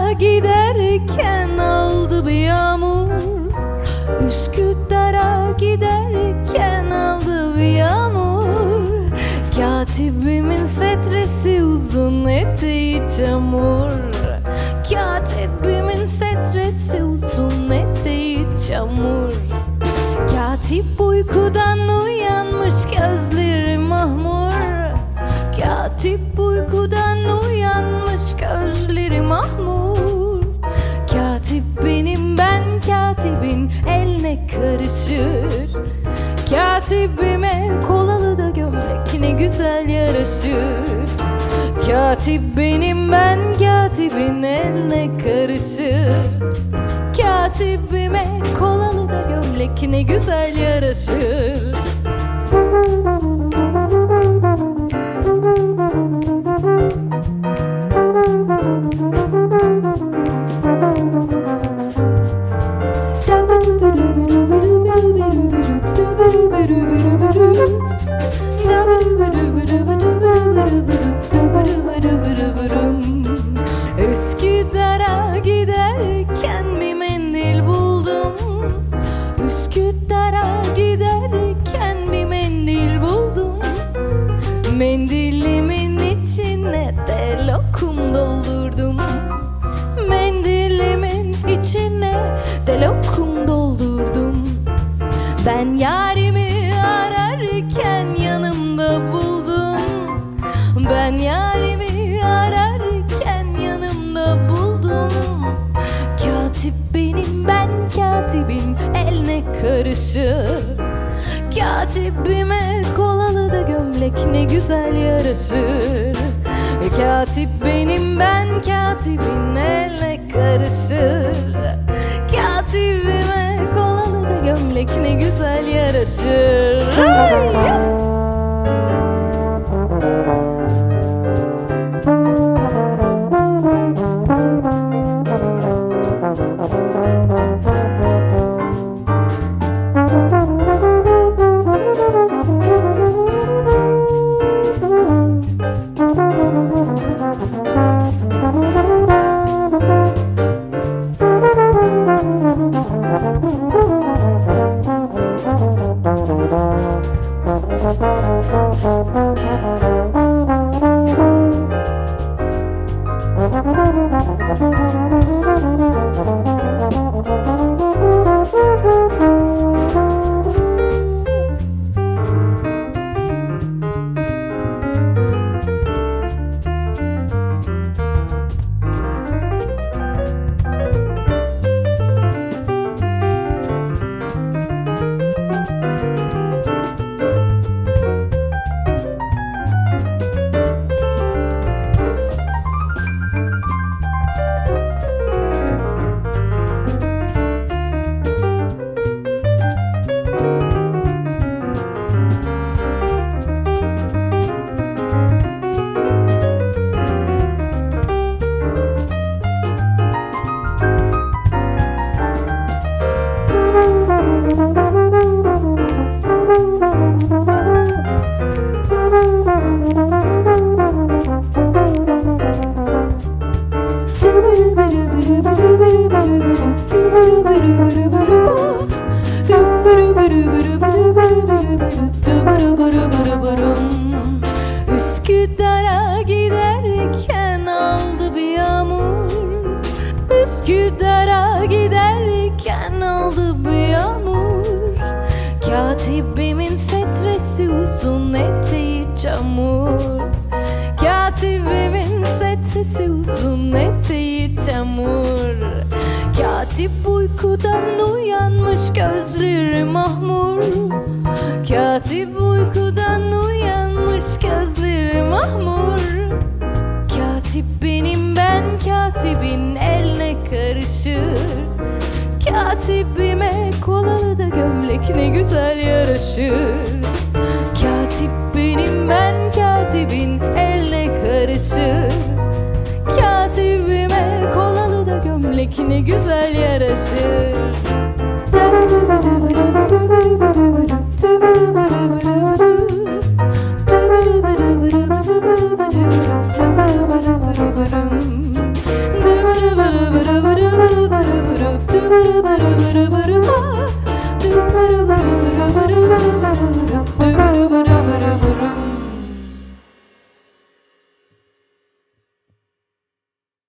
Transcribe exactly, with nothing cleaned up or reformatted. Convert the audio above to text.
Üsküdar'a giderken aldı bir yağmur. Üsküdar'a giderken aldı bir yağmur. Katibimin setresi uzun, eteği çamur. Katibimin setresi uzun, eteği çamur. Katip uykudan uyanmış, gözleri mahmur. Katip uykudan uyanmış, gözleri mahmur. Katip benim, ben katibin eline karışır. Katibime kolalı da gömlek ne güzel yaraşır. Katip benim, ben katibin eline karışır. Katibime kolalı da gömlek ne güzel yaraşır. Üsküdar'a giderken bir mendil buldum. Üsküdar'a giderken bir mendil buldum. Mendilimin içine de lokum doldurdum. Mendilimin içine de lokum doldurdum. Ben yarimi ararken yanımda buldum. Ben yarimi ararken yanımda buldum. Katip benim, ben katibin eline karışır. Katibime kolalı da gömlek ne güzel yaraşır. Katip benim, ben katibin eline karışır. Katibime kolalı da gömlek ne güzel yaraşır. Üsküdar'a giderken aldı bir yağmur. Üsküdar'a giderken aldı bir yağmur. Katibimin setresi uzun, eteği çamur. Katibimin setresi uzun, eteği çamur. Katip uykudan uyanmış, gözleri mahmur. Katip uykudan uyanmış, gözleri mahmur. Katip benim, ben katibin eline karışır. Katibime kolalı da gömlek ne güzel yaraşır. Katip benim, ben katibin eline karışır. Katibime kolalı da gömlek ne güzel yaraşır. Dum bırı bırı bırı bırı bırı.